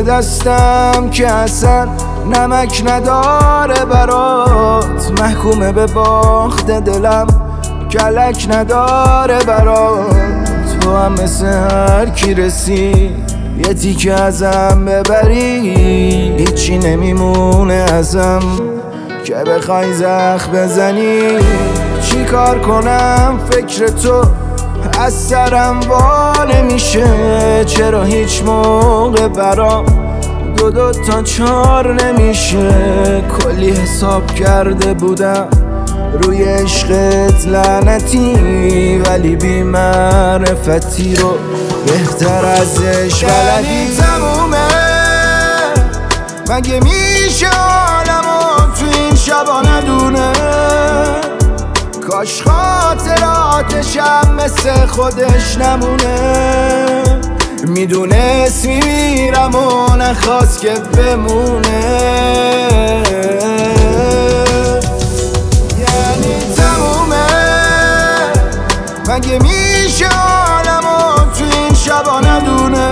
دستم که اصلا نمک نداره برات، محکومه به باخت دلم کلک نداره برات. تو هم مثل هر کی رسی یه تیکه ازم ببری، هیچی نمیمونه ازم که بخوای زخم بزنی. چی کار کنم فکر تو از سرم وا نمیشه، چرا هیچ موقع برام دو تا چار نمیشه. کلی حساب کرده بودم روی عشقت لعنتی، ولی بی معرفتی رو بهتر ازش بلدی. یعنی تمومه مگه میشه عالمو تو این شبا ندونه، کاش خاطراتشم مثل خودش نمونه. میدونست میمیرم و نخواست که بمونه. یعنی تمومه مگه میشه عالمو تو این شبا ندونه،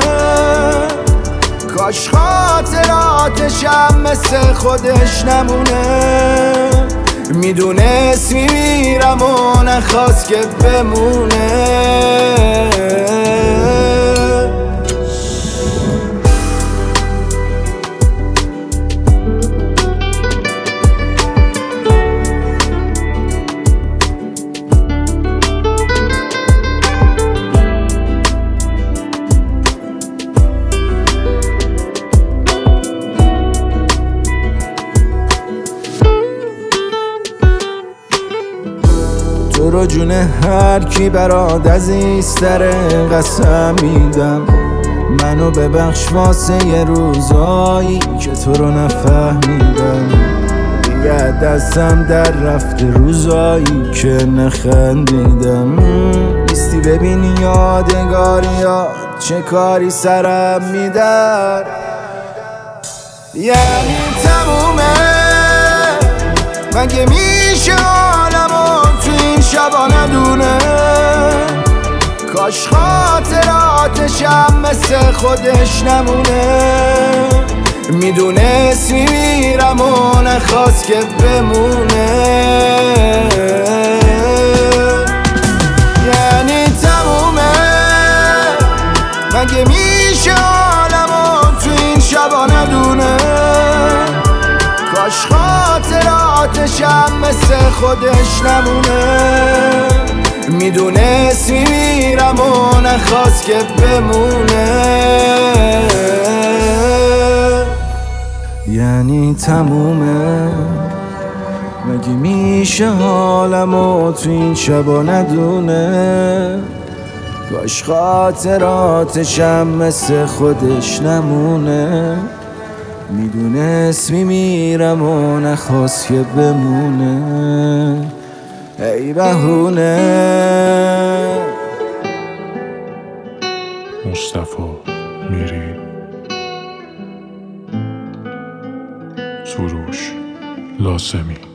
کاش خاطراتشم مثل خودش نمونه. میدونست میمیرم و نخواست که بمونه. تو رو جون هر کی برات عزیزتره قسم میدم، منو ببخش واسه یه روزایی که تو رو نفهمیدم. دیگه دستم در رفته روزایی که نخندیدم. نیستی ببینی یادگاریا چه کاری سرم میدن. یعنی تمومه مگه میشه عالمو تو این شبا ندونه، کاش خاطراتشم مثل خودش نمونه. میدونست میمیرم و نخواست که بمونه. یعنی تمومه مگه میشه عالمو تو این شبا ندونه، کاش خاطراتشم مثل خودش نمونه. میدونست میمیرم و نخواست که بمونه. یعنی تمومه مگه میشه حالمو تو این شبا ندونه، کاش خاطراتشم مثل خودش نمونه. میدونست میمیرم و نخواست که بمونه. ای بهونه. مصطفی میری، سروش لاسمی.